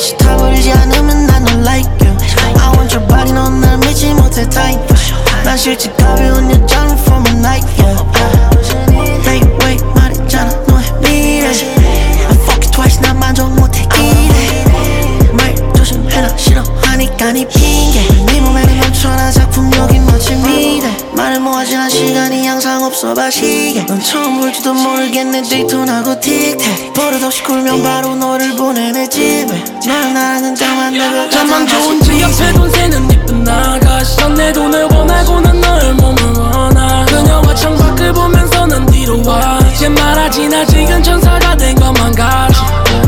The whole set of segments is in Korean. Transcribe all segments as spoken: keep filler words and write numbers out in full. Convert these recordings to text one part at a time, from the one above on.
다시 타버리지 않으면 난 널 like you. I want your body 넌 날 믿지 못해 type. 난 실제 가벼운 여자는 for my night, yeah. Wait, wait, 말했잖아 너의 미래. I fuck you twice 난 만족 못해 기대. 말 조심해라 싫어하니까 네 핑계. 네 몸에는 넘쳐난 작품력이 멋진 미래. 말을 모아지는 시간이 항상 없어 봐시게. 넌 처음 볼지도 모르겠네 데이트하고 틱택. 버릇없이 굴면 바로 너를 보내 내 집에. 너랑 나랑은 장만 내가 잠만 좋은 지 옆에 돈 새는 이쁜 나가시. 넌 내 돈을 원하고 난 너의 몸을 원하. 그녀와 창밖을 보면서 난 뒤로 와. 이제 말하지 나 지금 천사가 된 것만 같이.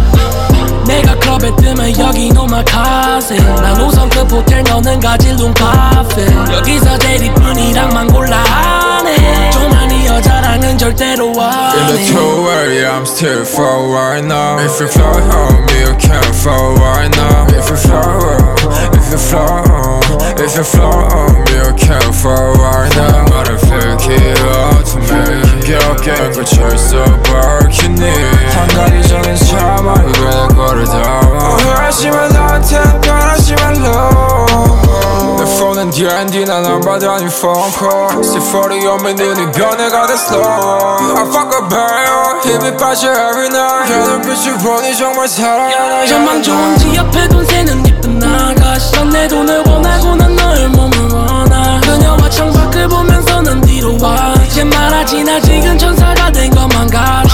내가 클럽에 뜨면 여기 노마카세. 난 오성 급 호텔 너는 가질 룸카페. 여기서 제일 이쁜 이랑만 골라 하네. 좀 아니 여자랑은 절대로 와. In the two way I'm still for right now. If you fly home you can't fall right now. If you fly home, if you fly home, if you fly home you can't fall right now. 말을 pick it up to me. 기억에 꽂혀 있어 밝히니. 한 가지 전에 참아 왜 거를 담아. 오해하지만 나한테 변하지 말라. 내 폰은 디 앤 디 난 안 받아 니 phone call. 시포리 오면 눈이 변해가 됐어. I fuck a bear 힘이 빠져 every night. 걔는 빛을 보니 정말 사랑하나. 전망 좋은 지 옆에 돈 새는 이쁜 나가시. 넌 내 돈을 원하고 난 너의 몸을 원하. 그녀와 창밖을 보면서 난 뒤로 와. 이제 말하지 나 지금 천사가 된 것만 같이.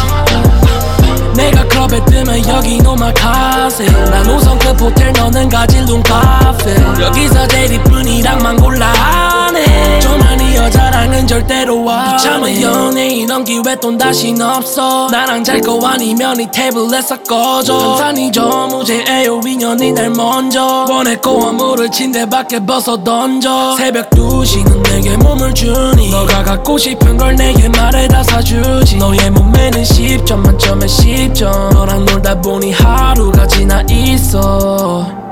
내가 클럽에 뜨면 여기 노마카세. 난 오성 급 호텔 너는 가질 룸카페. 여기서 제일 이쁜 이랑만 골라 하네. 좀 아니 여자랑은 절대로 와. 참은 연예인 넌 기회 돈 다신 없어. 나랑 잘 거 아니면 이 테이블에 싹 꺼져. 감탄이 저무제에요 인연이 날 먼저. 원했고 화물을 침대 밖에 벗어 던져. 새벽 두 시는 내게 몸을 주니. 너가 갖고 싶은 걸 내게 말해 다 사주지. 너의 몸매는 십 점 만점에 십 점. 너랑 놀다 보니 하루가 지나 있어.